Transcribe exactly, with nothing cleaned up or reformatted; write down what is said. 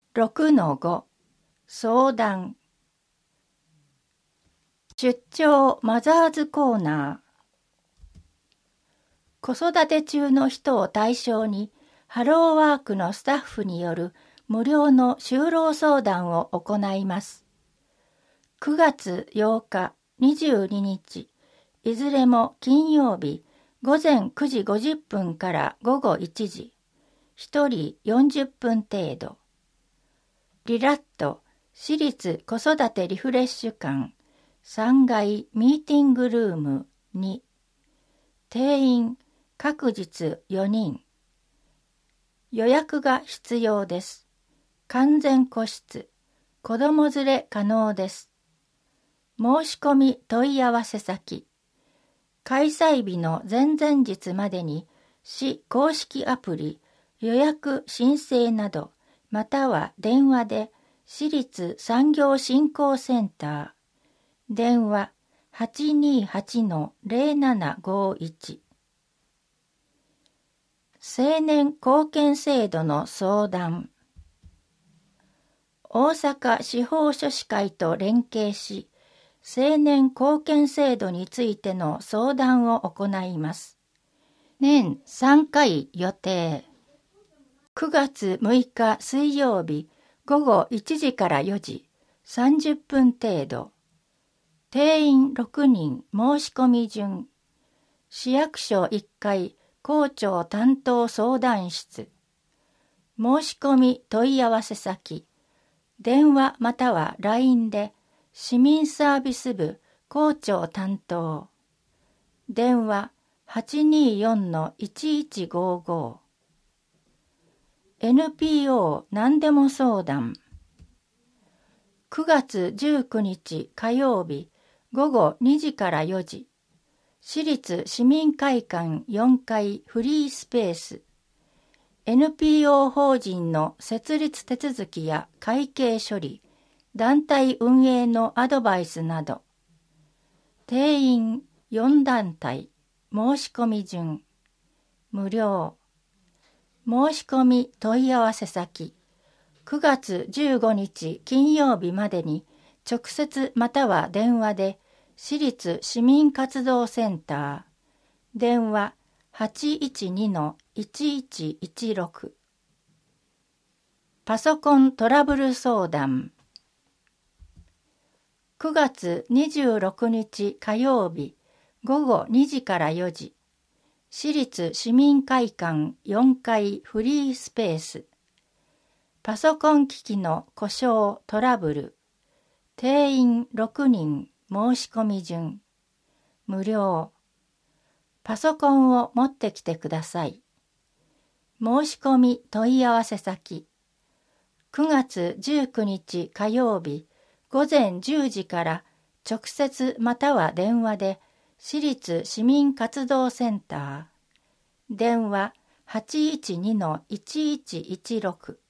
ろくのご 相談。出張マザーズコーナー。子育て中の人を対象にハローワークのスタッフによる無料の就労相談を行います。くがつようか、にじゅうににち、いずれも金曜日ごぜんくじごじゅっぷんからごごいちじ、ひとりよんじゅっぷん程度。リラット私立子育てリフレッシュ館さんがいミーティングルームに、定員各日よにん。予約が必要です。完全個室、子供連れ可能です。申し込み問い合わせ先。開催日の前々日までに市公式アプリ予約申請など、または電話で市立産業振興センター、電話 はちにーはちのぜろななごいち。青年貢献制度の相談。大阪司法書士会と連携し、青年貢献制度についての相談を行います。年さんかい予定。くがつむいか水曜日ごごいちじからよじ、さんじゅっぷん程度。定員ろくにん申し込み順。市役所いっかい校長担当相談室。申し込み問い合わせ先。電話または ライン で市民サービス部校長担当。電話 はちにーよんのいちいちごご。エヌピーオー 何でも相談。くがつじゅうくにち火曜日ごごにじからよじ、市立市民会館よんかいフリースペース。エヌピーオー 法人の設立手続きや会計処理、団体運営のアドバイスなど。定員よんだんたい、申し込み順。無料。申し込み問い合わせ先。くがつじゅうごにち金曜日までに直接または電話で市立市民活動センター。電話 はちいちにのいちいちいちろく。パソコントラブル相談。くがつにじゅうろくにち火曜日ごごにじからよじ、市立市民会館よんかいフリースペース。パソコン機器の故障トラブル。定員ろくにん申し込み順。無料。パソコンを持ってきてください。申し込み問い合わせ先。くがつじゅうくにち火曜日ごぜんじゅうじから直接または電話で市立市民活動センター。電話 はちいちにのいちいちいちろく。